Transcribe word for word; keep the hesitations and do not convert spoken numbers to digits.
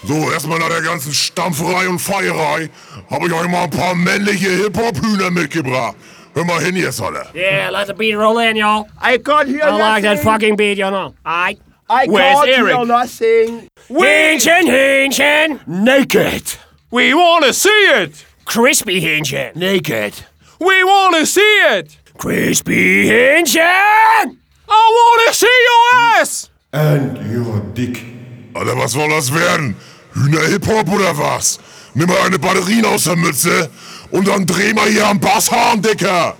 So, erstmal nach der ganzen Stampferei und Feierei habe ich euch mal ein paar männliche Hip-Hop-Hühner mitgebracht. Hör mal hin jetzt, alle. Yeah, let the beat roll in, y'all. I can't hear I nothing. like that fucking beat, you know. I. I Where's can't Eric? hear nothing. Hähnchen, Hähnchen. Naked. We wanna see it. Crispy Hähnchen. Naked. We wanna see it. Crispy Hähnchen. I wanna see your ass. And you're dick. Alter, was soll das werden? Hühner-Hip-Hop oder was? Nimm mal eine Batterien aus der Mütze und dann dreh mal hier am Basshahn, Dicker.